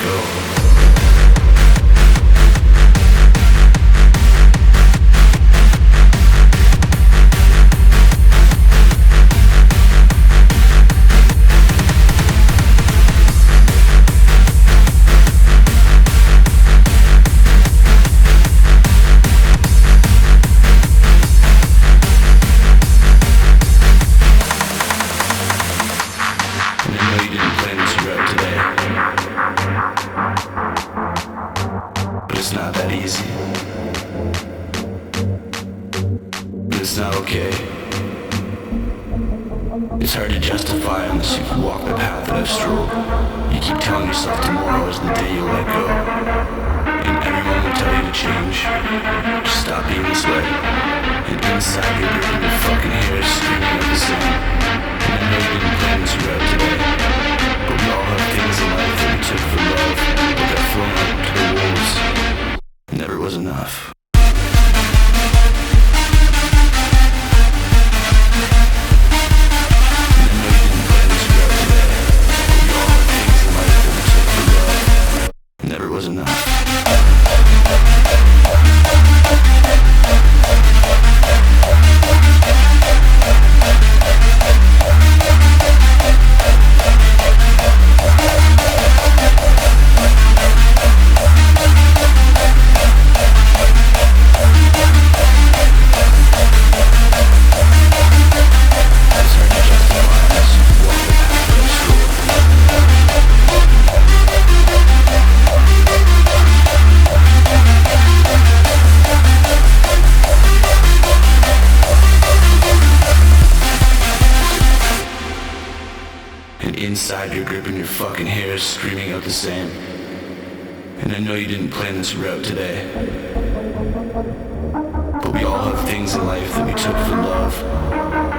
go. It's not okay. It's hard to justify unless you can walk the path that I've strolled. You keep telling yourself tomorrow is the day you'll let go. And everyone will tell you to change. Just stop being this way. And inside you're ripping your fucking hair, screaming at the sun. And I know you didn't plan this route today. But we all have things in life that we took for love, but got thrown out to the wolves. Never was enough. Never was enough. Inside you're gripping your fucking hair, screaming out the same. And I know you didn't plan this route today. But we all have things in life that we took for love,